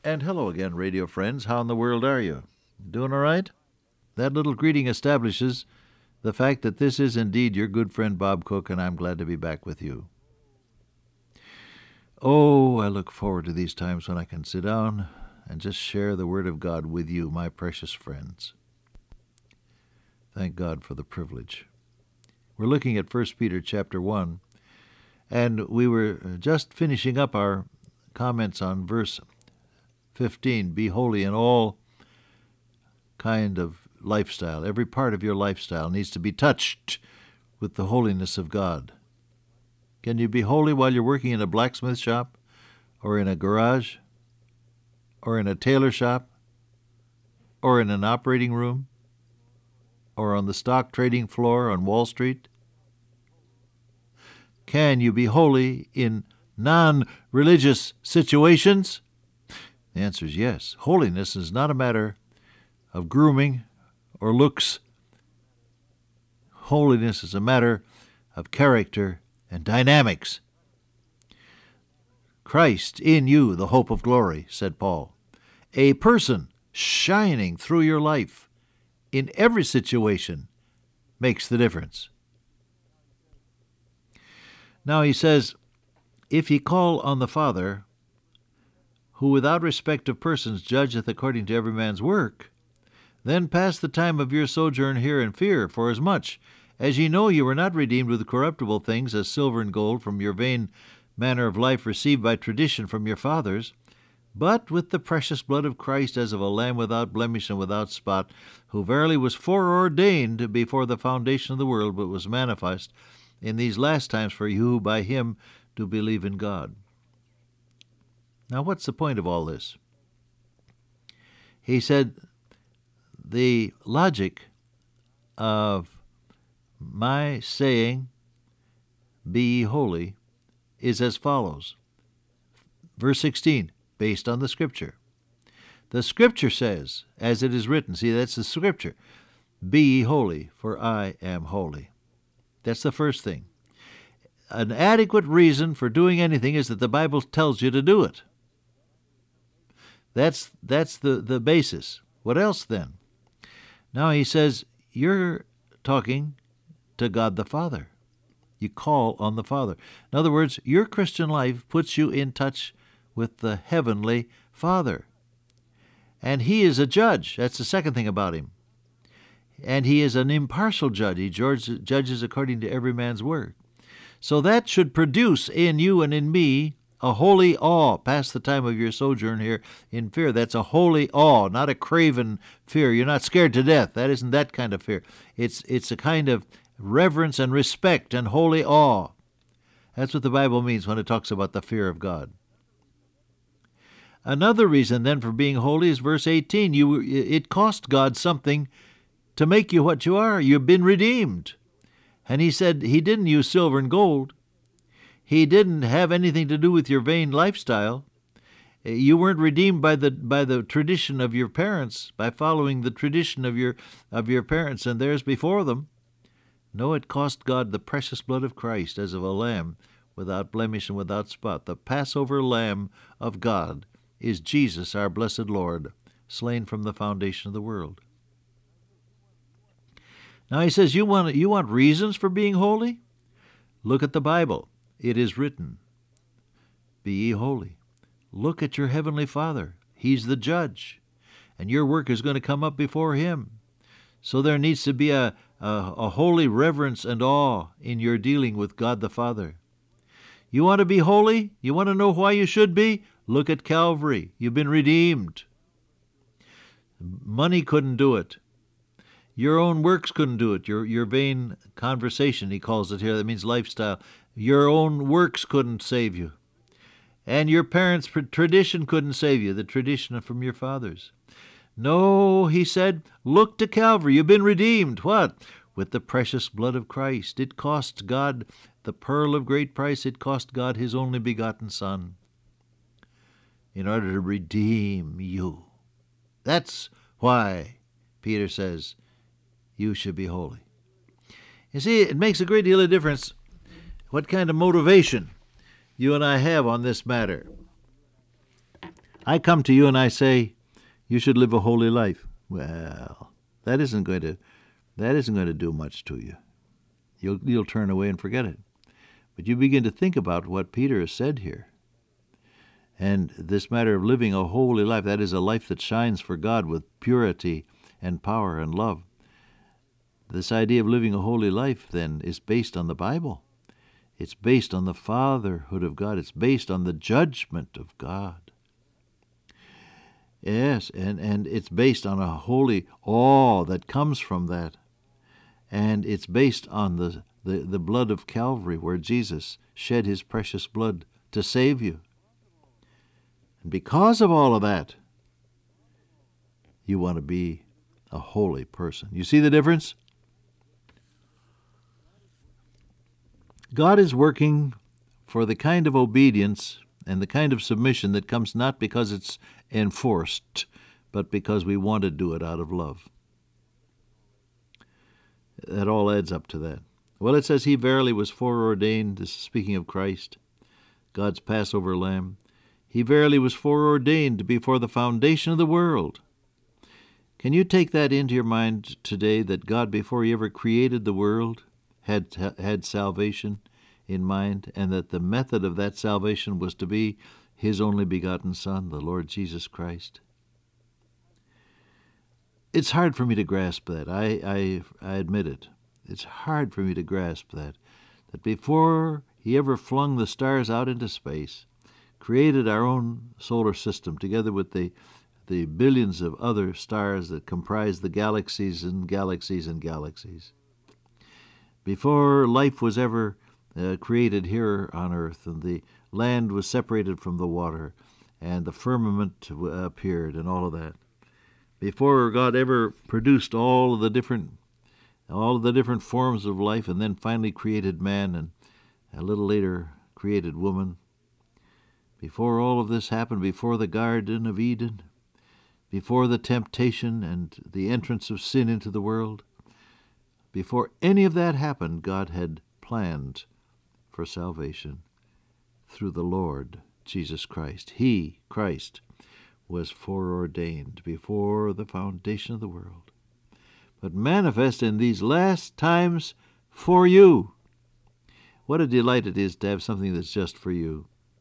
And hello again, radio friends. How in the world are you? Doing all right? That little greeting establishes the fact that this is indeed your good friend Bob Cook, and I'm glad to be back with you. Oh, I look forward to these times when I can sit down and just share the Word of God with you, my precious friends. Thank God for the privilege. We're looking at 1 Peter chapter 1, and we were just finishing up our comments on verse 15, be holy in all kind of lifestyle. Every part of your lifestyle needs to be touched with the holiness of God. Can you be holy while you're working in a blacksmith shop, or in a garage, or in a tailor shop, or in an operating room, or on the stock trading floor on Wall Street? Can you be holy in non-religious situations? The answer is yes. Holiness is not a matter of grooming or looks. Holiness is a matter of character and dynamics. Christ in you, the hope of glory, said Paul. A person shining through your life in every situation makes the difference. Now he says, if ye call on the Father, who without respect of persons judgeth according to every man's work, then pass the time of your sojourn here in fear, forasmuch as ye know you were not redeemed with corruptible things, as silver and gold, from your vain manner of life received by tradition from your fathers, but with the precious blood of Christ, as of a lamb without blemish and without spot, who verily was foreordained before the foundation of the world, but was manifest in these last times for you who by him do believe in God. Now, what's the point of all this? He said, the logic of my saying, be ye holy, is as follows. Verse 16, based on the Scripture. The Scripture says, as it is written, see, that's the Scripture, be ye holy, for I am holy. That's the first thing. An adequate reason for doing anything is that the Bible tells you to do it. That's the basis. What else then? Now he says, you're talking to God the Father. You call on the Father. In other words, your Christian life puts you in touch with the Heavenly Father. And he is a judge. That's the second thing about him. And he is an impartial judge. He judges according to every man's work. So that should produce in you and in me a holy awe. Pass the time of your sojourn here in fear. That's a holy awe, not a craven fear. You're not scared to death. That isn't that kind of fear. It's a kind of reverence and respect and holy awe. That's what the Bible means when it talks about the fear of God. Another reason then for being holy is verse 18. It cost God something to make you what you are. You've been redeemed. And he said he didn't use silver and gold. He didn't have anything to do with your vain lifestyle. You weren't redeemed by the tradition of your parents, by following the tradition of your parents and theirs before them. No, it cost God the precious blood of Christ, as of a lamb without blemish and without spot. The Passover Lamb of God is Jesus, our blessed Lord, slain from the foundation of the world. Now he says, you want reasons for being holy? Look at the Bible. It is written, be ye holy. Look at your Heavenly Father. He's the judge, and your work is going to come up before him. So there needs to be a holy reverence and awe in your dealing with God the Father. You want to be holy? You want to know why you should be? Look at Calvary. You've been redeemed. Money couldn't do it. Your own works couldn't do it. Your vain conversation, he calls it here, that means lifestyle. Your own works couldn't save you. And your parents' tradition couldn't save you, the tradition from your fathers. No, he said, look to Calvary. You've been redeemed. What? With the precious blood of Christ. It cost God the pearl of great price. It cost God his only begotten Son in order to redeem you. That's why Peter says, you should be holy. You see, it makes a great deal of difference what kind of motivation you and I have on this matter. I come to you and I say, you should live a holy life. Well, that isn't going to do much to you. You'll turn away and forget it. But you begin to think about what Peter has said here. And this matter of living a holy life, that is a life that shines for God with purity and power and love. This idea of living a holy life, then, is based on the Bible. It's based on the fatherhood of God. It's based on the judgment of God. Yes, and it's based on a holy awe that comes from that. And it's based on the blood of Calvary, where Jesus shed his precious blood to save you. And because of all of that, you want to be a holy person. You see the difference? God is working for the kind of obedience and the kind of submission that comes not because it's enforced, but because we want to do it out of love. That all adds up to that. Well, it says, he verily was foreordained. This is speaking of Christ, God's Passover lamb. He verily was foreordained before the foundation of the world. Can you take that into your mind today, that God, before he ever created the world, had salvation in mind, and that the method of that salvation was to be his only begotten Son, the Lord Jesus Christ? It's hard for me to grasp that. I admit it. It's hard for me to grasp that before he ever flung the stars out into space, created our own solar system together with the billions of other stars that comprise the galaxies and galaxies and galaxies, before life was ever created here on earth, and the land was separated from the water, and the firmament appeared, and all of that, before God ever produced all of the different forms of life, and then finally created man, and a little later created woman, before all of this happened, before the Garden of Eden, before the temptation and the entrance of sin into the world, before any of that happened, God had planned for salvation through the Lord Jesus Christ. He, Christ, was foreordained before the foundation of the world, but manifest in these last times for you. What a delight it is to have something that's just for you.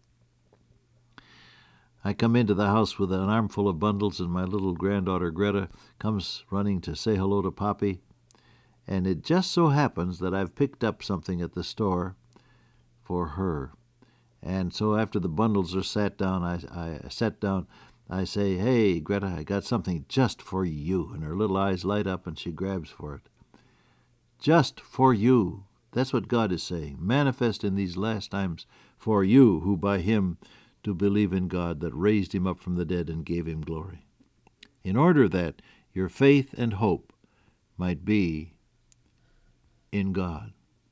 I come into the house with an armful of bundles, and my little granddaughter Greta comes running to say hello to Poppy, and it just so happens that I've picked up something at the store for her. And so after the bundles are sat down, I say, hey, Greta, I got something just for you. And her little eyes light up and she grabs for it. Just for you. That's what God is saying. Manifest in these last times for you, who by him do believe in God, that raised him up from the dead and gave him glory, in order that your faith and hope might be in God.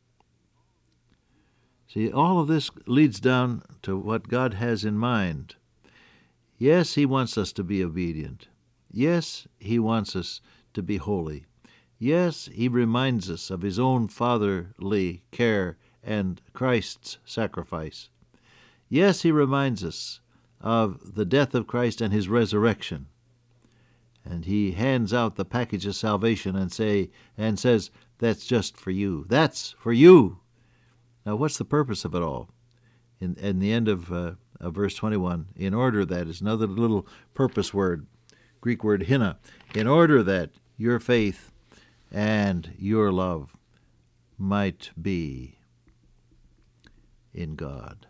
See, all of this leads down to what God has in mind. Yes, he wants us to be obedient. Yes, he wants us to be holy. Yes, he reminds us of his own fatherly care and Christ's sacrifice. Yes, he reminds us of the death of Christ and his resurrection. And he hands out the package of salvation and says, that's just for you. That's for you. Now, what's the purpose of it all? In the end of verse 21, in order that is another little purpose word, Greek word hina, in order that your faith and your love might be in God.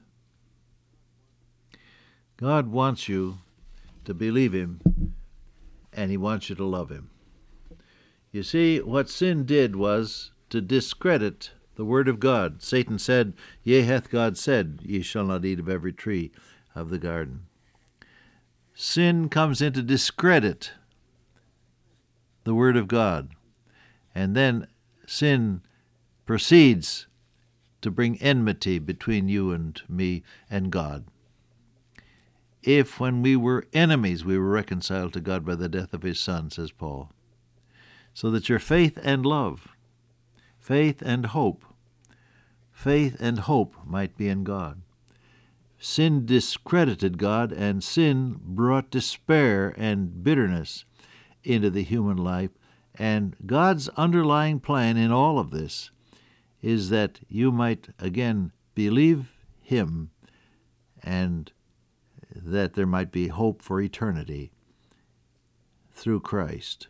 God wants you to believe him, and he wants you to love him. You see, what sin did was to discredit the word of God. Satan said, yea, hath God said, ye shall not eat of every tree of the garden. Sin comes in to discredit the word of God. And then sin proceeds to bring enmity between you and me and God. If when we were enemies we were reconciled to God by the death of his Son, says Paul. So that your faith and love, faith and hope might be in God. sin discredited God, and sin brought despair and bitterness into the human life. And God's underlying plan in all of this is that you might again believe Him and that there might be hope for eternity through Christ.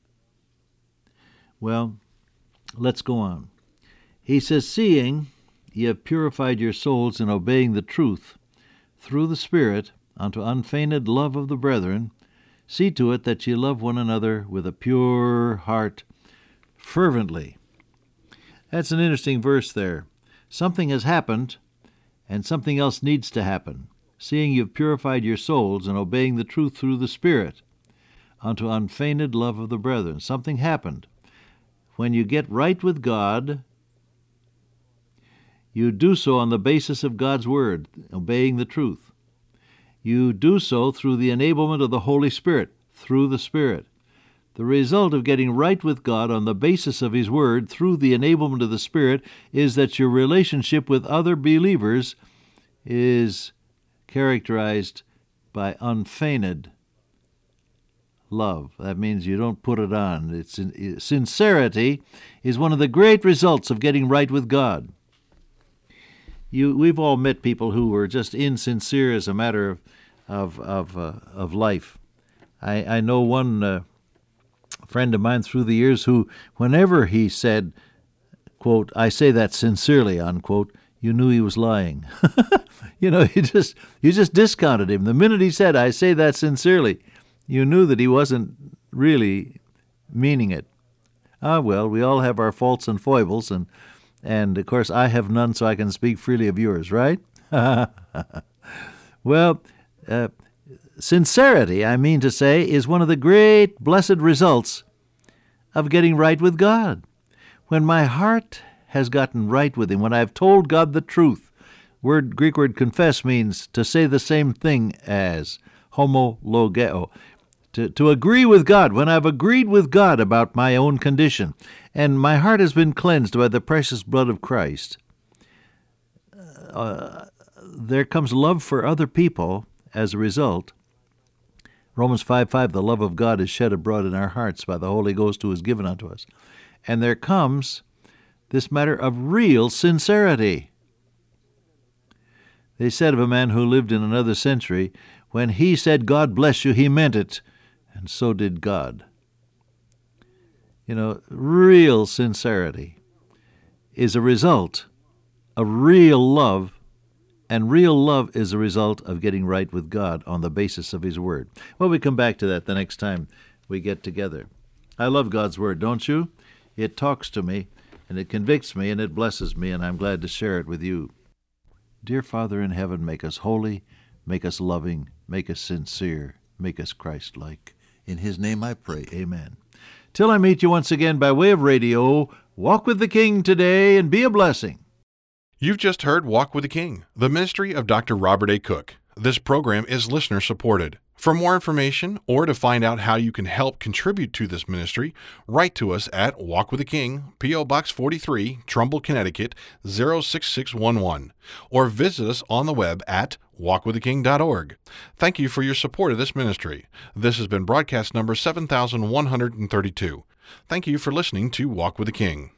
Well, let's go on. He says, seeing ye have purified your souls in obeying the truth through the Spirit unto unfeigned love of the brethren, see to it that ye love one another with a pure heart fervently. That's an interesting verse there. Something has happened, and something else needs to happen. Seeing you've purified your souls in obeying the truth through the Spirit unto unfeigned love of the brethren. Something happened. When you get right with God, you do so on the basis of God's Word, obeying the truth. You do so through the enablement of the Holy Spirit, through the Spirit. The result of getting right with God on the basis of His Word, through the enablement of the Spirit, is that your relationship with other believers is characterized by unfeigned love. That means you don't put it on. Sincerity is one of the great results of getting right with God. We've all met people who were just insincere as a matter of life. I know one friend of mine through the years who, whenever he said, quote, "I say that sincerely," unquote, you knew he was lying. You just discounted him. The minute he said, "I say that sincerely," you knew that he wasn't really meaning it. Well, we all have our faults and foibles, and of course I have none, so I can speak freely of yours, right? Well, sincerity, I mean to say, is one of the great blessed results of getting right with God. When my heart has gotten right with Him, when I've told God the truth, Greek word confess means to say the same thing as, homologeo, to agree with God. When I've agreed with God about my own condition, and my heart has been cleansed by the precious blood of Christ, there comes love for other people as a result. Romans 5:5, the love of God is shed abroad in our hearts by the Holy Ghost who is given unto us. And there comes this matter of real sincerity. They said of a man who lived in another century, when he said, "God bless you," he meant it, and so did God. Real sincerity is a result of real love, and real love is a result of getting right with God on the basis of His Word. Well, we come back to that the next time we get together. I love God's Word, don't you? It talks to me, and it convicts me, and it blesses me, and I'm glad to share it with you. Dear Father in heaven, make us holy, make us loving, make us sincere, make us Christ-like. In His name I pray, amen. Till I meet you once again by way of radio, walk with the King today and be a blessing. You've just heard Walk with the King, the ministry of Dr. Robert A. Cook. This program is listener-supported. For more information or to find out how you can help contribute to this ministry, write to us at Walk with the King, P.O. Box 43, Trumbull, Connecticut, 06611, or visit us on the web at walkwiththeking.org. Thank you for your support of this ministry. This has been broadcast number 7132. Thank you for listening to Walk with the King.